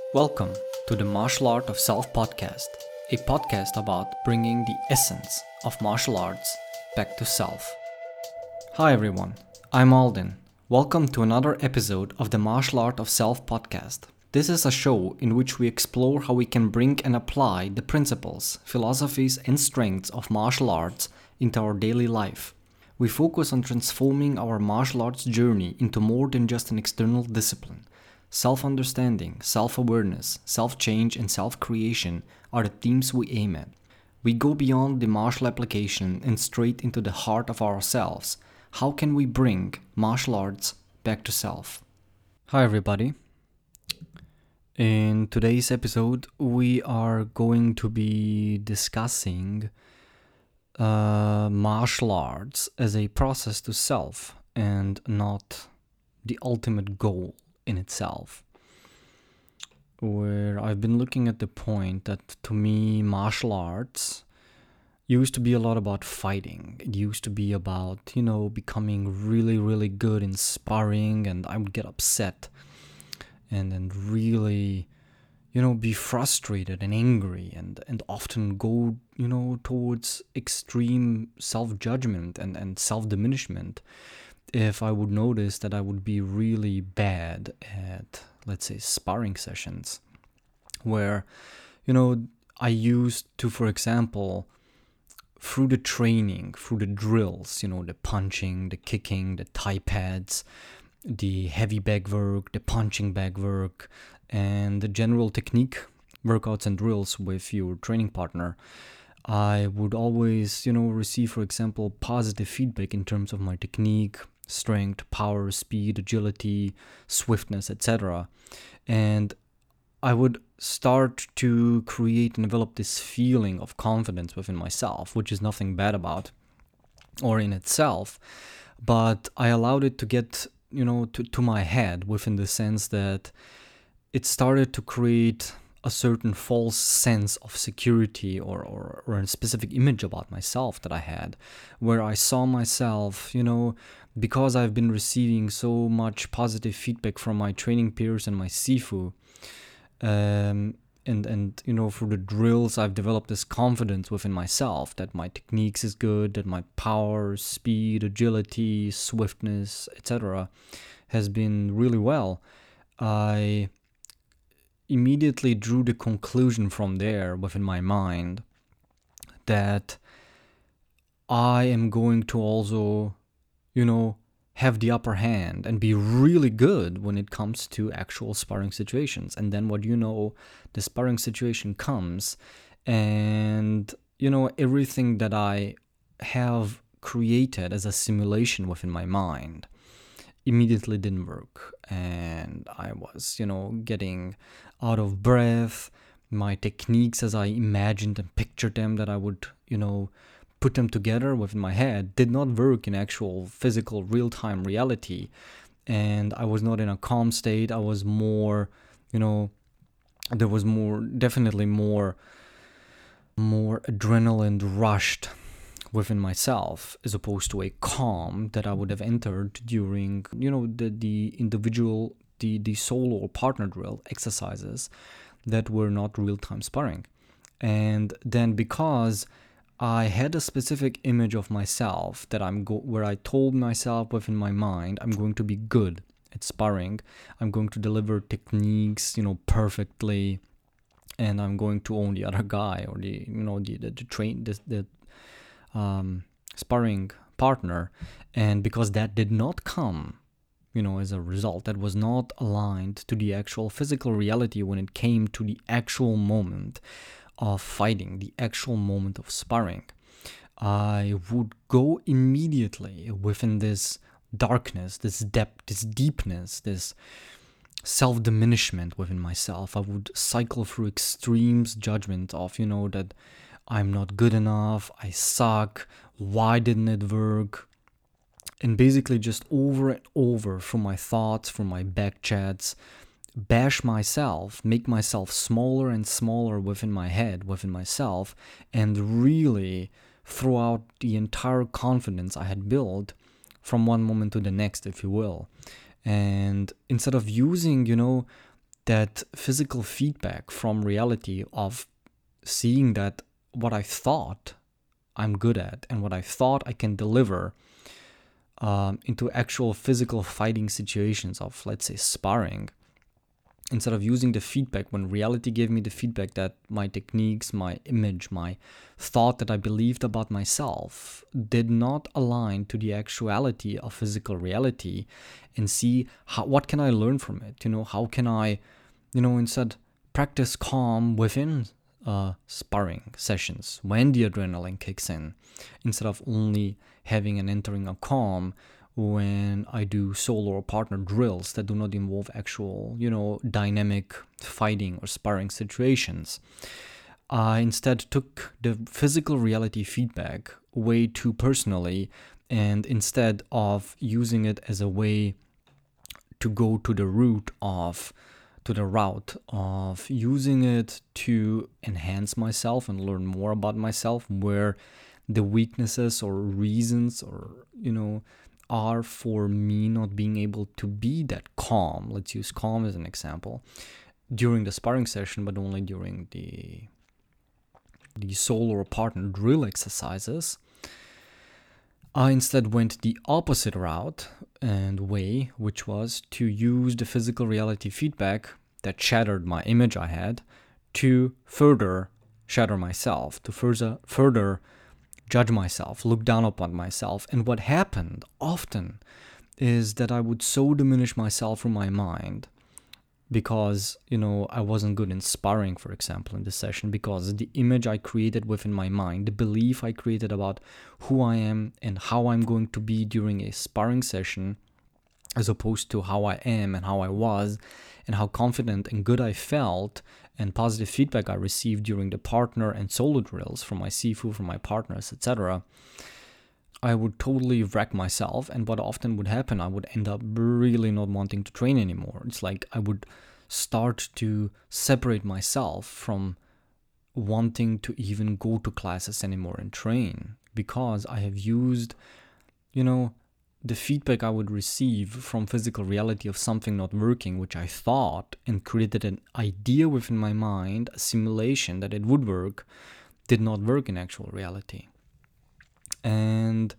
Welcome to the Martial Art of Self podcast, a podcast about bringing the essence of martial arts back to self. Hi everyone, I'm Alden. Welcome to another episode of the Martial Art of Self podcast. This is a show in which we explore how we can bring and apply the principles, philosophies, and strengths of martial arts into our daily life. We focus on transforming our martial arts journey into more than just an external discipline. Self-understanding, self-awareness, self-change, and self-creation are the themes we aim at. We go beyond the martial application and straight into the heart of ourselves. How can we bring martial arts back to self? Hi everybody. In today's episode, we are going to be discussing martial arts as a process to self and not the ultimate goal in itself, where I've been looking at the point that to me martial arts used to be a lot about fighting. It used to be about, becoming really good in sparring, and I would get upset and really, be frustrated and angry and often go, towards extreme self-judgment and self-diminishment if I would notice that I would be really bad at, let's say, sparring sessions, where, I used to, for example, through the training, through the drills, the punching, the kicking, the Thai pads, the heavy bag work, the punching bag work, and the general technique workouts and drills with your training partner, I would always, receive, for example, positive feedback in terms of my technique, strength, power, speed, agility, swiftness, etc. And I would start to create and develop this feeling of confidence within myself, which is nothing bad about or in itself, but I allowed it to get, to my head, within the sense that it started to create a certain false sense of security or a specific image about myself that I had, where I saw myself, because I've been receiving so much positive feedback from my training peers and my Sifu, and through the drills I've developed this confidence within myself that my techniques is good, that my power, speed, agility, swiftness, etc. has been really well. I immediately drew the conclusion from there within my mind that I am going to also, have the upper hand and be really good when it comes to actual sparring situations. And then the sparring situation comes and, everything that I have created as a simulation within my mind immediately didn't work, and I was, getting out of breath. My techniques as I imagined and pictured them, that I would, put them together within my head, did not work in actual physical real-time reality, and I was not in a calm state. I was more, there was definitely more adrenaline rushed within myself, as opposed to a calm that I would have entered during, the individual, the solo or partner drill exercises that were not real-time sparring. And then because I had a specific image of myself that where I told myself within my mind, I'm going to be good at sparring, I'm going to deliver techniques, perfectly, and I'm going to own the other guy or the sparring partner. And because that did not come, as a result, that was not aligned to the actual physical reality when it came to the actual moment of fighting, the actual moment of sparring, I would go immediately within this darkness, this depth, this deepness, this self-diminishment within myself. I would cycle through extremes judgment of, that I'm not good enough, I suck, why didn't it work? And basically just over and over from my thoughts, from my back chats, bash myself, make myself smaller and smaller within my head, within myself, and really throw out the entire confidence I had built from one moment to the next, if you will. And instead of using, that physical feedback from reality of seeing that what I thought I'm good at and what I thought I can deliver into actual physical fighting situations of, let's say, sparring, instead of using the feedback when reality gave me the feedback that my techniques, my image, my thought that I believed about myself did not align to the actuality of physical reality, and see what can I learn from it? How can I, instead practice calm within sparring sessions when the adrenaline kicks in, instead of only having and entering a calm when I do solo or partner drills that do not involve actual, dynamic fighting or sparring situations. I instead took the physical reality feedback way too personally, and instead of using it as a way to go to the route of using it to enhance myself and learn more about myself, where the weaknesses or reasons or, are for me not being able to be that calm. Let's use calm as an example during the sparring session, but only during the solo or partner drill exercises. I instead went the opposite route and way, which was to use the physical reality feedback that shattered my image I had to further shatter myself, to further judge myself, look down upon myself. And what happened often is that I would so diminish myself from my mind because, I wasn't good in sparring, for example, in this session, because the image I created within my mind, the belief I created about who I am and how I'm going to be during a sparring session, as opposed to how I am and how I was and how confident and good I felt and positive feedback I received during the partner and solo drills from my Sifu, from my partners, etc., I would totally wreck myself. And what often would happen, I would end up really not wanting to train anymore. It's like I would start to separate myself from wanting to even go to classes anymore and train, because I have used, the feedback I would receive from physical reality of something not working, which I thought, and created an idea within my mind, a simulation that it would work, did not work in actual reality. And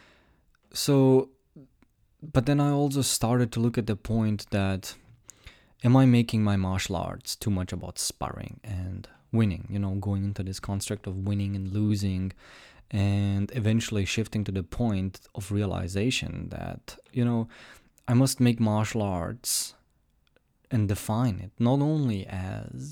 so, but then I also started to look at the point that, am I making my martial arts too much about sparring and winning, going into this construct of winning and losing, and eventually shifting to the point of realization that, I must make martial arts and define it not only as,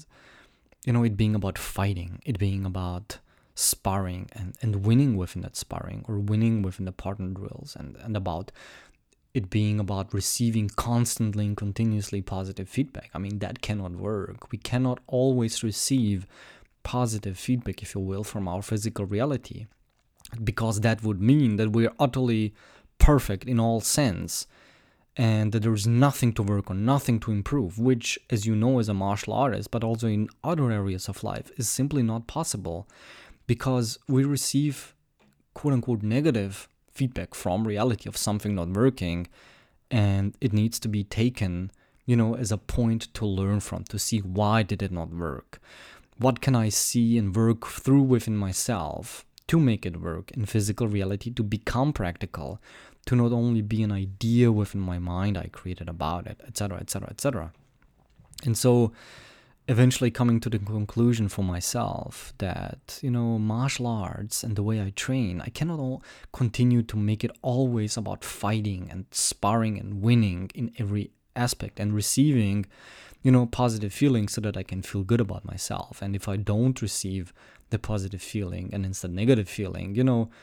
it being about fighting, it being about sparring and winning within that sparring, or winning within the partner drills, and about it being about receiving constantly and continuously positive feedback. I mean, that cannot work. We cannot always receive positive feedback, if you will, from our physical reality, because that would mean that we are utterly perfect in all sense, and that there's nothing to work on, nothing to improve, which, as you know, as a martial artist, but also in other areas of life, is simply not possible, because we receive quote-unquote negative feedback from reality of something not working, and it needs to be taken, as a point to learn from, to see why did it not work. What can I see and work through within myself to make it work in physical reality, to become practical, to not only be an idea within my mind I created about it, etc., etc., etc. And so eventually coming to the conclusion for myself that, martial arts and the way I train, I cannot continue to make it always about fighting and sparring and winning in every aspect and receiving, positive feelings so that I can feel good about myself. And if I don't receive the positive feeling and instead negative feeling,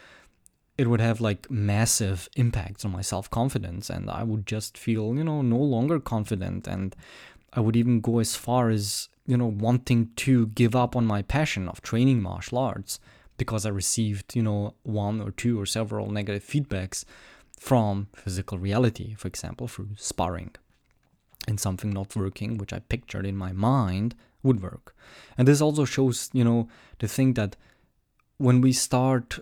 it would have like massive impacts on my self-confidence, and I would just feel, no longer confident, and I would even go as far as, wanting to give up on my passion of training martial arts because I received, one or two or several negative feedbacks from physical reality, for example, through sparring, and something not working, which I pictured in my mind would work. And this also shows, the thing that when we start,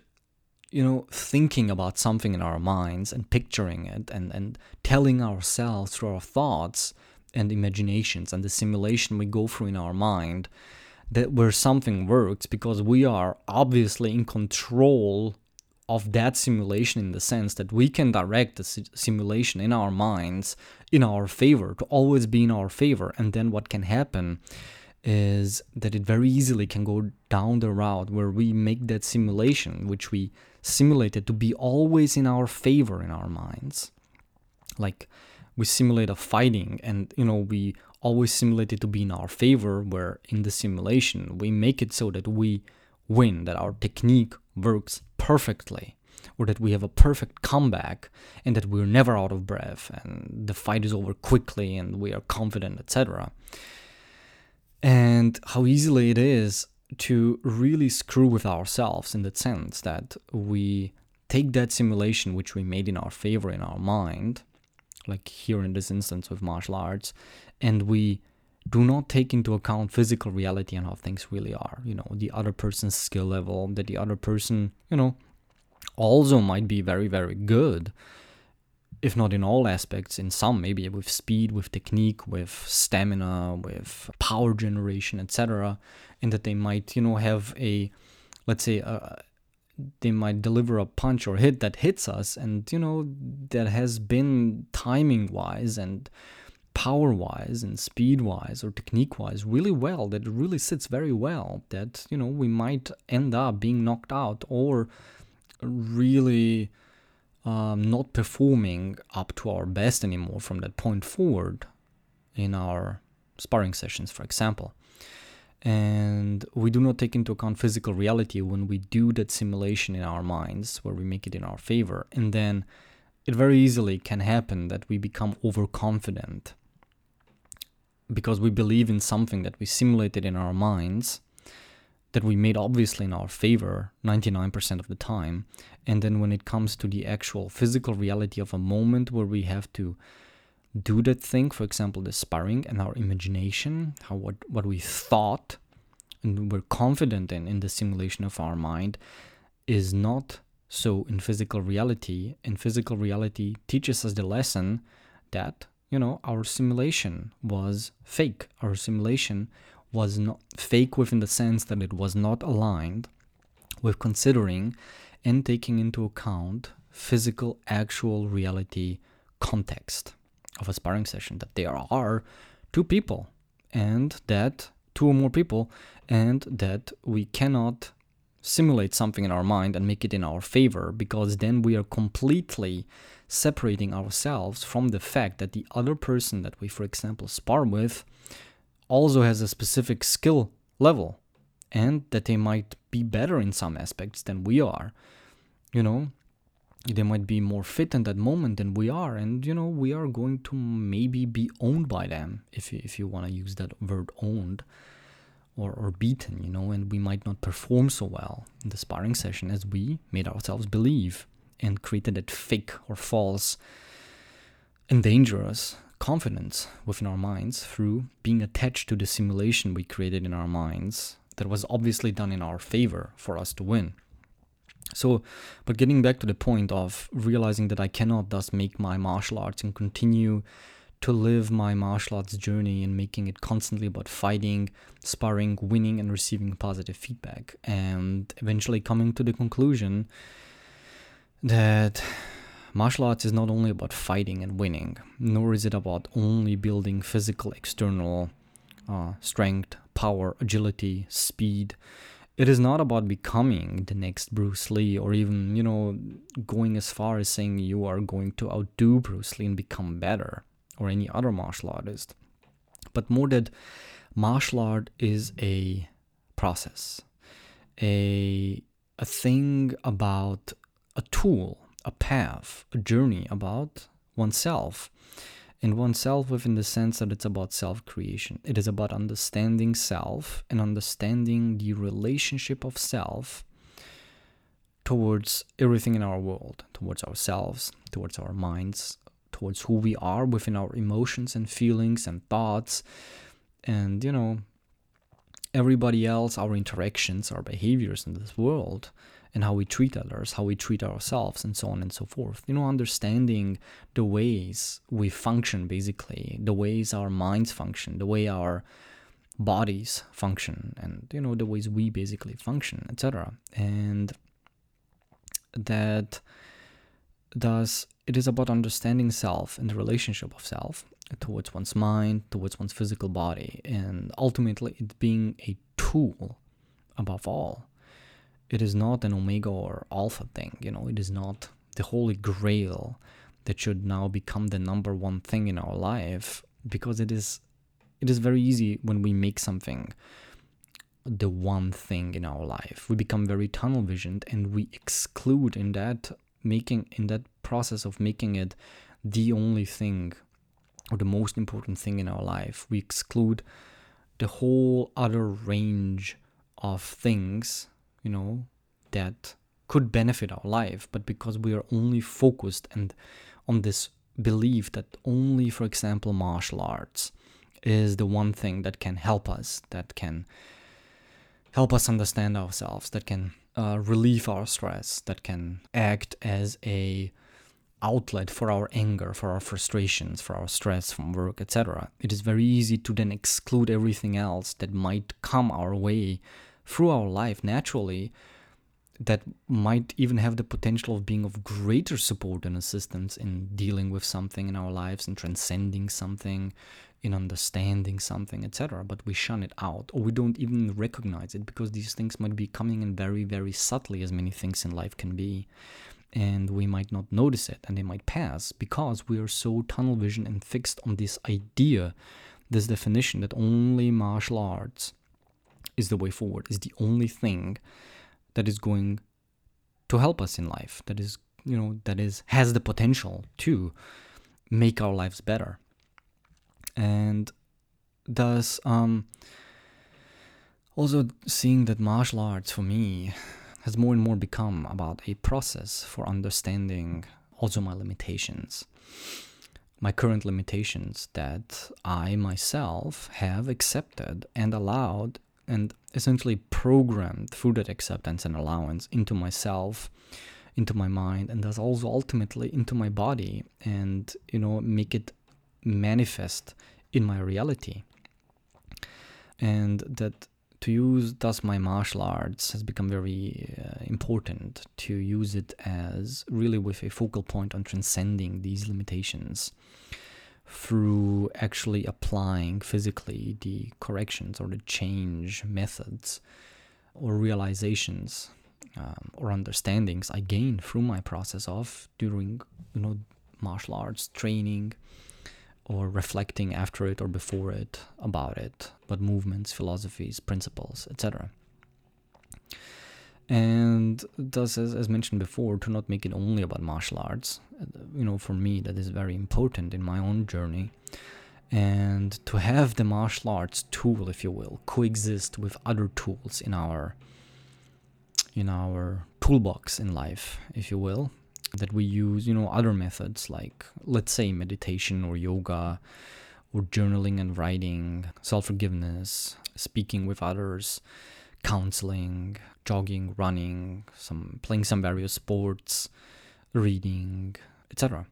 thinking about something in our minds and picturing it and telling ourselves through our thoughts, and imaginations and the simulation we go through in our mind, that where something works, because we are obviously in control of that simulation, in the sense that we can direct the simulation in our minds in our favor, to always be in our favor. And then what can happen is that it very easily can go down the route where we make that simulation, which we simulated, to be always in our favor in our minds. Like, we simulate a fighting, and we always simulate it to be in our favor, where in the simulation we make it so that we win, that our technique works perfectly, or that we have a perfect comeback, and that we're never out of breath, and the fight is over quickly, and we are confident, etc. And how easily it is to really screw with ourselves, in the sense that we take that simulation which we made in our favor in our mind, like here in this instance with martial arts, and we do not take into account physical reality and how things really are. The other person's skill level, that the other person, also might be very, very good, if not in all aspects, in some, maybe with speed, with technique, with stamina, with power generation, etc. And that they might, have they might deliver a punch or hit that hits us, and, that has been timing-wise and power-wise and speed-wise or technique-wise really well, that really sits very well, that, we might end up being knocked out, or really not performing up to our best anymore from that point forward in our sparring sessions, for example. And we do not take into account physical reality when we do that simulation in our minds, where we make it in our favor. And then it very easily can happen that we become overconfident, because we believe in something that we simulated in our minds, that we made obviously in our favor 99% of the time. And then when it comes to the actual physical reality of a moment where we have to do that thing, for example, the sparring, and our imagination, what we thought and we're confident in the simulation of our mind, is not so in physical reality. And physical reality teaches us the lesson that, our simulation was fake. Our simulation was not fake, within the sense that it was not aligned with considering and taking into account physical, actual reality context of a sparring session, that there are two people, and that two or more people, and that we cannot simulate something in our mind and make it in our favor, because then we are completely separating ourselves from the fact that the other person that we, for example, spar with also has a specific skill level, and that they might be better in some aspects than we are. They might be more fit in that moment than we are, and we are going to maybe be owned by them, if you want to use that word, owned, or beaten, and we might not perform so well in the sparring session as we made ourselves believe, and created that fake or false and dangerous confidence within our minds through being attached to the simulation we created in our minds that was obviously done in our favor for us to win. So, but getting back to the point of realizing that I cannot thus make my martial arts and continue to live my martial arts journey and making it constantly about fighting, sparring, winning, and receiving positive feedback, and eventually coming to the conclusion that martial arts is not only about fighting and winning, nor is it about only building physical external strength, power, agility, speed. It is not about becoming the next Bruce Lee, or even, going as far as saying you are going to outdo Bruce Lee and become better, or any other martial artist. But more that martial art is a process, a thing about a tool, a path, a journey about oneself. And oneself within the sense that it's about self-creation. It is about understanding self and understanding the relationship of self towards everything in our world, towards ourselves, towards our minds, towards who we are within our emotions and feelings and thoughts, and, everybody else, our interactions, our behaviors in this world. and how we treat others, how we treat ourselves, and so on and so forth. Understanding the ways we function, basically, the ways our minds function, the way our bodies function, and the ways we basically function, etc. And that thus it is about understanding self and the relationship of self towards one's mind, towards one's physical body, and ultimately it being a tool above all. It is not an omega or alpha thing, it is not the holy grail that should now become the number one thing in our life, because it is very easy when we make something the one thing in our life. We become very tunnel visioned, and we exclude in that process of making it the only thing or the most important thing in our life. We exclude the whole other range of things, that could benefit our life, but because we are only focused and on this belief that only, for example, martial arts is the one thing that can help us, understand ourselves, that can relieve our stress, that can act as a outlet for our anger, for our frustrations, for our stress from work, etc. It is very easy to then exclude everything else that might come our way through our life naturally, that might even have the potential of being of greater support and assistance in dealing with something in our lives, in transcending something, in understanding something, etc. But we shun it out, or we don't even recognize it, because these things might be coming in very, very subtly, as many things in life can be. And we might not notice it, and they might pass, because we are so tunnel vision and fixed on this idea, this definition that only martial arts is the way forward, is the only thing that is going to help us in life, that has the potential to make our lives better. And thus, also seeing that martial arts for me has more and more become about a process for understanding also my limitations, my current limitations that I myself have accepted and allowed, and essentially programmed through that acceptance and allowance into myself, into my mind, and thus also ultimately into my body, and make it manifest in my reality. And that to use thus my martial arts has become very important, to use it as really with a focal point on transcending these limitations through actually applying physically the corrections or the change methods or realizations or understandings I gain through my process of during martial arts training, or reflecting after it or before it, about it, but movements, philosophies, principles, etc. And thus, as mentioned before, to not make it only about martial arts, for me that is very important in my own journey, and to have the martial arts tool, if you will, coexist with other tools in our toolbox in life, if you will, that we use, other methods like, let's say, meditation or yoga or journaling and writing, self-forgiveness, speaking with others, counseling, jogging, running, playing some various sports, reading, etc.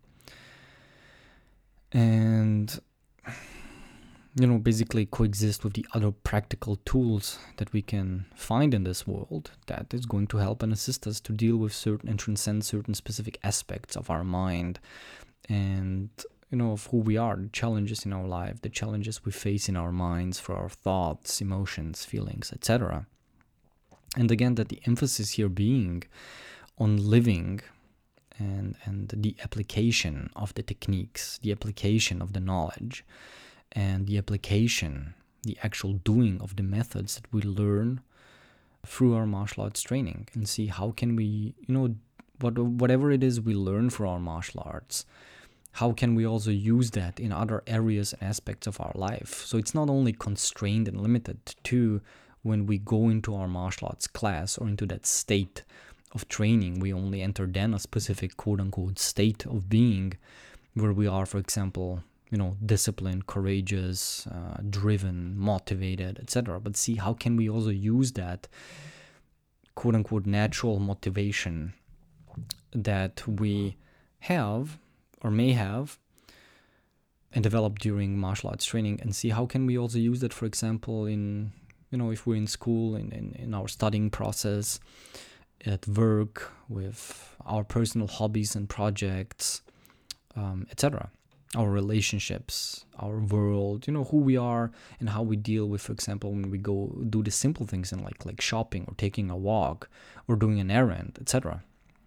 And basically coexist with the other practical tools that we can find in this world that is going to help and assist us to deal with certain and transcend certain specific aspects of our mind and, of who we are, the challenges in our life, the challenges we face in our minds for our thoughts, emotions, feelings, etc. And again, that the emphasis here being on living and the application of the techniques, the application of the knowledge, and the application, the actual doing of the methods that we learn through our martial arts training, and see how can we, whatever it is we learn through our martial arts, how can we also use that in other areas and aspects of our life. So it's not only constrained and limited to when we go into our martial arts class or into that state of training, we only enter then a specific quote-unquote state of being where we are, for example, disciplined, courageous, driven, motivated, etc. But see, how can we also use that quote-unquote natural motivation that we have or may have and develop during martial arts training, and see how can we also use that, for example, in, if we're in school, in our studying process, at work, with our personal hobbies and projects, etc. Our relationships, our world, who we are and how we deal with, for example, when we go do the simple things in like shopping or taking a walk or doing an errand, etc.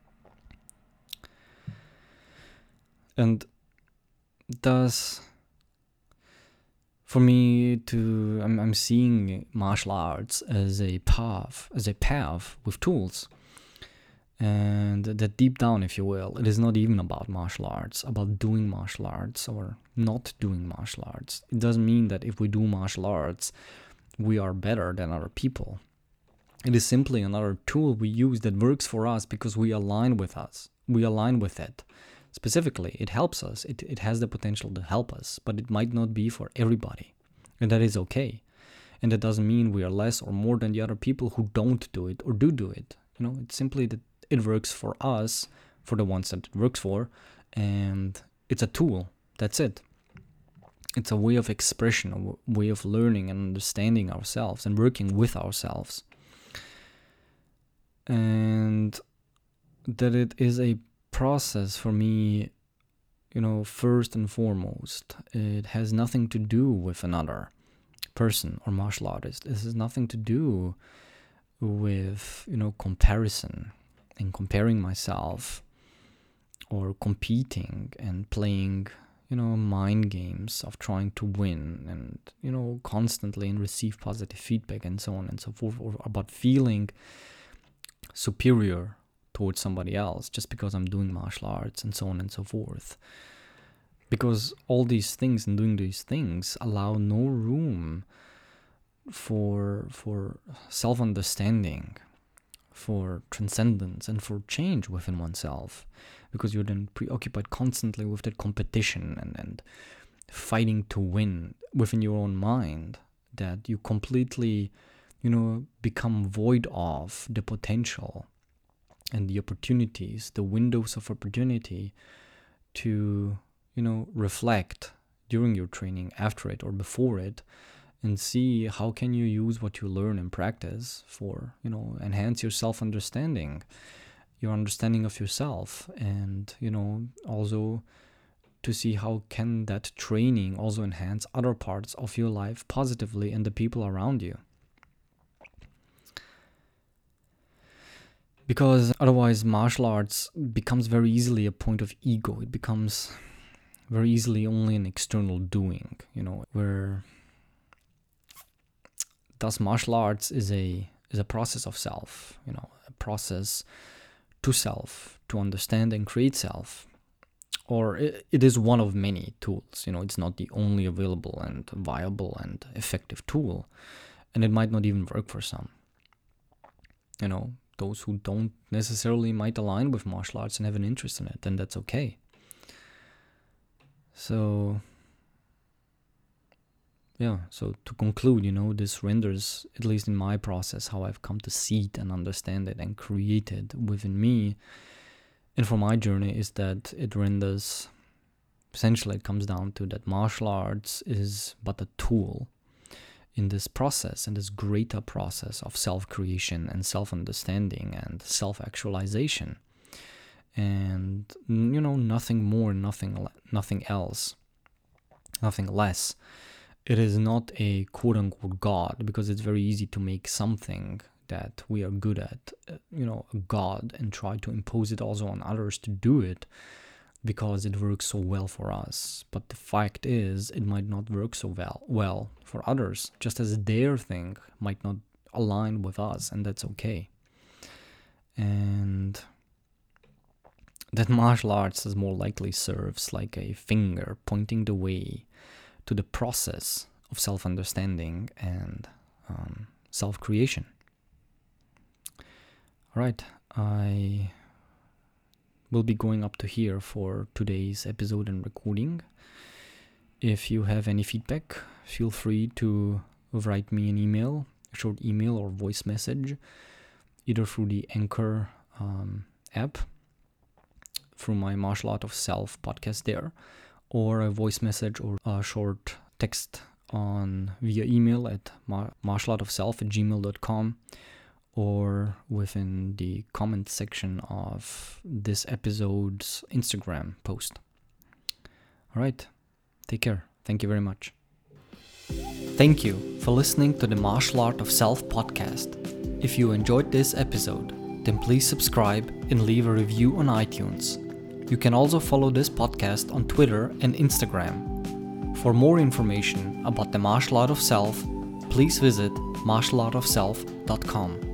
And thus, for me, I'm seeing martial arts as a path with tools. And that deep down, if you will, it is not even about martial arts, about doing martial arts or not doing martial arts. It doesn't mean that if we do martial arts, we are better than other people. It is simply another tool we use that works for us because we align with it. Specifically, it helps us. It has the potential to help us, but it might not be for everybody. And that is okay. And that doesn't mean we are less or more than the other people who don't do it or do it. It's simply that it works for us, for the ones that it works for, and it's a tool. That's it. It's a way of expression, a way of learning and understanding ourselves and working with ourselves. And that it is a process for me, first and foremost. It has nothing to do with another person or martial artist. This has nothing to do with, comparison and comparing myself or competing and playing, mind games of trying to win and, constantly and receive positive feedback and so on and so forth, or about feeling superior towards somebody else just because I'm doing martial arts and so on and so forth. Because all these things and doing these things allow no room for self-understanding, for transcendence, and for change within oneself, because you're then preoccupied constantly with that competition and fighting to win within your own mind, that you completely, become void of the potential and the opportunities, the windows of opportunity to, reflect during your training, after it, or before it, and see how can you use what you learn and practice for, enhance your self-understanding, your understanding of yourself, and, also to see how can that training also enhance other parts of your life positively and the people around you. Because otherwise martial arts becomes very easily a point of ego. It becomes very easily only an external doing, where thus martial arts is a process of self, a process to self, to understand and create self. Or it is one of many tools, it's not the only available and viable and effective tool. And it might not even work for some. Those who don't necessarily might align with martial arts and have an interest in it, and that's okay. So, so to conclude, this renders, at least in my process, how I've come to see it and understand it and create it within me. And for my journey is that it renders, essentially it comes down to that martial arts is but a tool in this process, in this greater process of self-creation and self-understanding and self-actualization. And, nothing more, nothing else, nothing less. It is not a quote-unquote God, because it's very easy to make something that we are good at, a God, and try to impose it also on others to do it because it works so well for us. But the fact is, it might not work so well for others, just as their thing might not align with us, and that's okay. And that martial arts is more likely serves like a finger pointing the way to the process of self-understanding and self-creation. All right, I will be going up to here for today's episode and recording. If you have any feedback, feel free to write me an email, a short email or voice message. either through the Anchor app, through my Martial Art of Self podcast there, or a voice message or a short text via email at martialartofself@gmail.com, or within the comment section of this episode's Instagram post. All right, take care. Thank you very much. Thank you for listening to the Martial Art of Self podcast. If you enjoyed this episode, then please subscribe and leave a review on iTunes. You can also follow this podcast on Twitter and Instagram. For more information about the Martial Art of Self, please visit martialartofself.com.